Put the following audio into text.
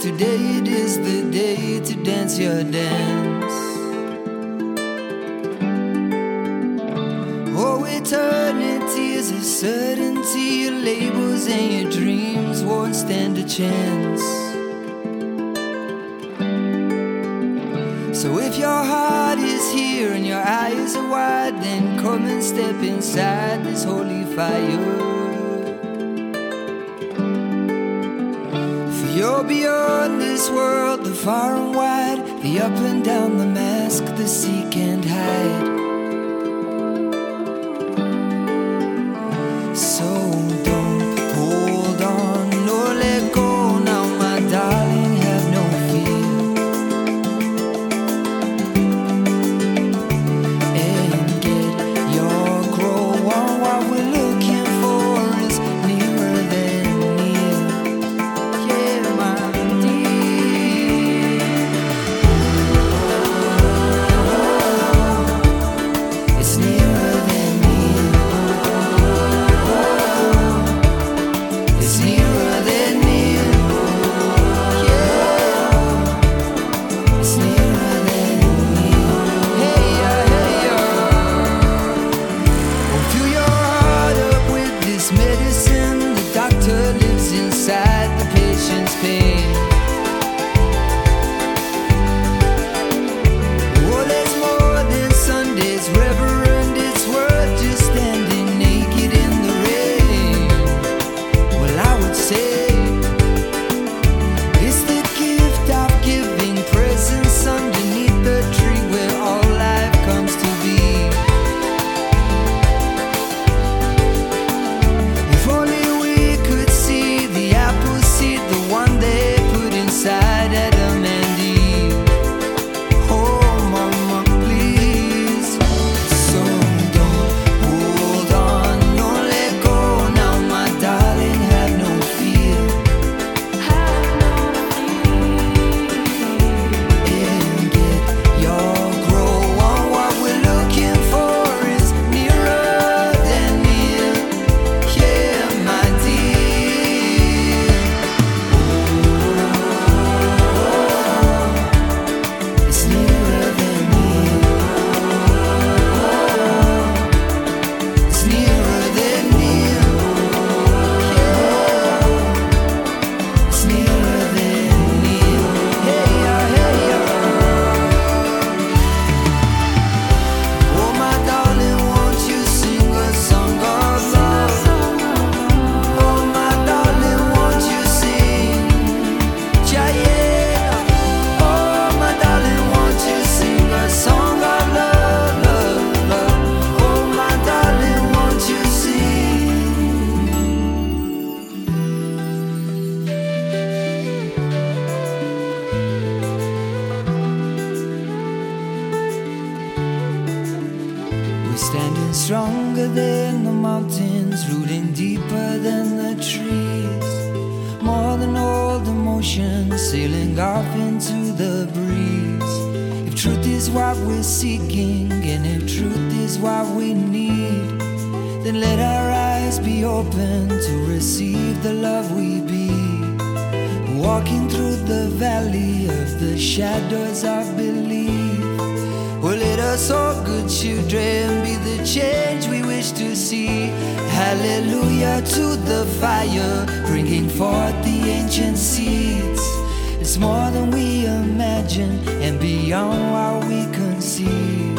today it is the day to dance your dance. Oh, eternity is a certainty. Your labels and your dreams won't stand a chance. So if your heart is here and your eyes are wide, then come and step inside this holy fire. For you're beyond this world, the far and wide, the up and down, the mask, the seek and hide. So don't hold on, no let go now, my darling, have no fear. And get your grow on, what we're looking for is nearer than near. Yeah, my dear. It's nearer than near. It's nearer than near. Yeah, it's nearer than near. Hey, hey, oh, fill your heart up with this medicine. The doctor lives inside the patient's pain. Oh, there's more than Sunday's reverend. It's worth just standing naked in the rain. Well, I would say it's the gift of giving presents underneath the tree where all life comes to be. If only we could see the apple seed, the one they put inside Adam and Eve. Oh, mama, please. So don't hold on, don't let go now, my darling, have no fear. And get your grow on, what we're looking for is nearer than near. Yeah, my dear. It's nearer than near. It's nearer than near. Yeah, it's nearer than near. Hey, hey, oh, my darling, won't you sing a song of love? Oh, my darling, won't you sing? Yeah. Oh, my darling, won't you sing a song of love, love, love? Oh, my darling, won't you sing? We're standing stronger than the mountains, rooting deeper than the trees. More than old emotions, sailing off into the breeze. If truth is what we're seeking, and if truth is what we need, then let our eyes be open to receive the love we be. Walking through the valley of the shadows of belief. Well, let us all good children be the change we wish to see. Hallelujah to the fire, bringing forth the ancient seeds. It's more than we imagine and beyond what we conceive.